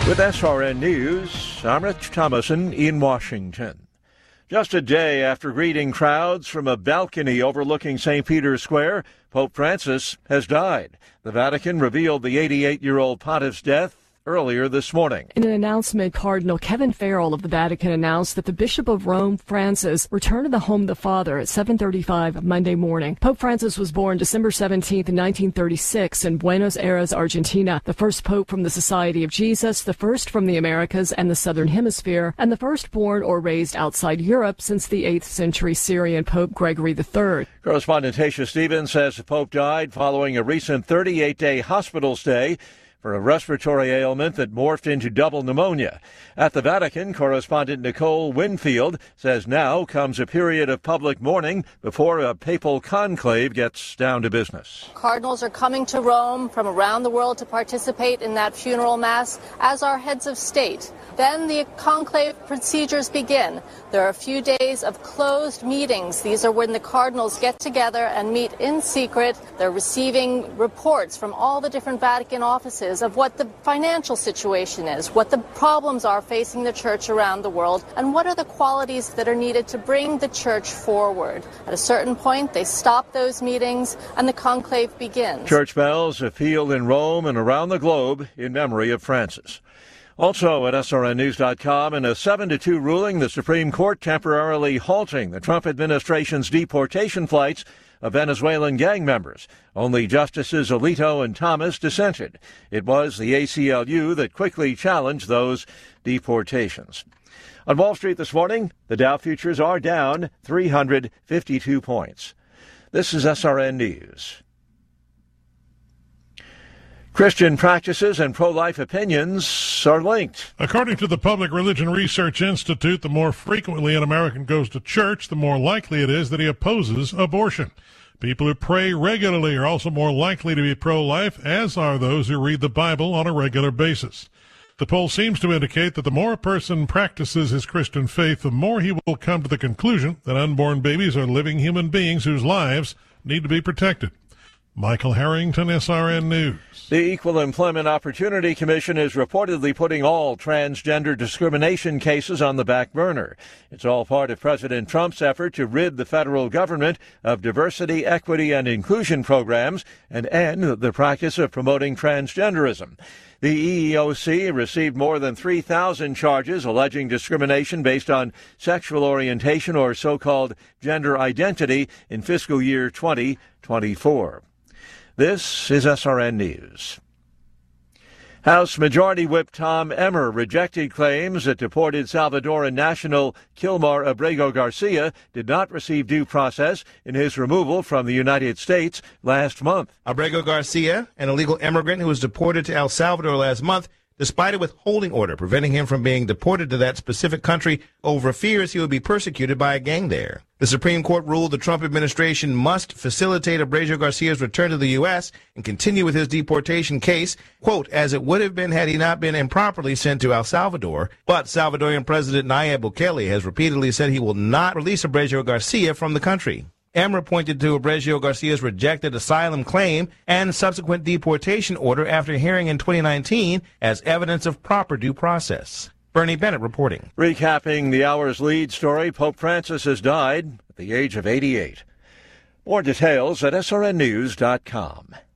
With SRN News, I'm Rich Thomason in Washington. Just a day after greeting crowds from a balcony overlooking St. Peter's Square, Pope Francis has died. The Vatican revealed the 88-year-old pontiff's death earlier this morning. In an announcement, Cardinal Kevin Farrell of the Vatican announced that the Bishop of Rome, Francis, returned to the home of the Father at 7:35 Monday morning. Pope Francis was born December 17, 1936 in Buenos Aires, Argentina, the first pope from the Society of Jesus, the first from the Americas and the Southern Hemisphere, and the first born or raised outside Europe since the 8th century Syrian Pope Gregory III. Correspondent Tasha Stevens says the Pope died following a recent 38-day hospital stay for a respiratory ailment that morphed into double pneumonia. At the Vatican, correspondent Nicole Winfield says now comes a period of public mourning before a papal conclave gets down to business. Cardinals are coming to Rome from around the world to participate in that funeral mass, as are heads of state. Then the conclave procedures begin. There are a few days of closed meetings. These are when the cardinals get together and meet in secret. They're receiving reports from all the different Vatican offices of what the financial situation is, what the problems are facing the church around the world, and what are the qualities that are needed to bring the church forward. At a certain point, they stop those meetings and the conclave begins. Church bells have pealed in Rome and around the globe in memory of Francis. Also at SRNnews.com, in a 7-2 ruling, the Supreme Court temporarily halting the Trump administration's deportation flights of Venezuelan gang members. Only Justices Alito and Thomas dissented. It was the ACLU that quickly challenged those deportations. On Wall Street this morning, the Dow futures are down 352 points. This is SRN News. Christian practices and pro-life opinions are linked. According to the Public Religion Research Institute, the more frequently an American goes to church, the more likely it is that he opposes abortion. People who pray regularly are also more likely to be pro-life, as are those who read the Bible on a regular basis. The poll seems to indicate that the more a person practices his Christian faith, the more he will come to the conclusion that unborn babies are living human beings whose lives need to be protected. Michael Harrington, SRN News. The Equal Employment Opportunity Commission is reportedly putting all transgender discrimination cases on the back burner. It's all part of President Trump's effort to rid the federal government of diversity, equity, and inclusion programs and end the practice of promoting transgenderism. The EEOC received more than 3,000 charges alleging discrimination based on sexual orientation or so-called gender identity in fiscal year 2024. This is SRN News. House Majority Whip Tom Emmer rejected claims that deported Salvadoran national Kilmar Abrego Garcia did not receive due process in his removal from the United States last month. Abrego Garcia, an illegal immigrant who was deported to El Salvador last month, despite a withholding order preventing him from being deported to that specific country over fears he would be persecuted by a gang there. The Supreme Court ruled the Trump administration must facilitate Abrego Garcia's return to the U.S. and continue with his deportation case, quote, as it would have been had he not been improperly sent to El Salvador. But Salvadorian President Nayib Bukele has repeatedly said he will not release Abrego Garcia from the country. Emmer pointed to Abrego Garcia's rejected asylum claim and subsequent deportation order after hearing in 2019 as evidence of proper due process. Bernie Bennett reporting. Recapping the hour's lead story, Pope Francis has died at the age of 88. More details at srnnews.com.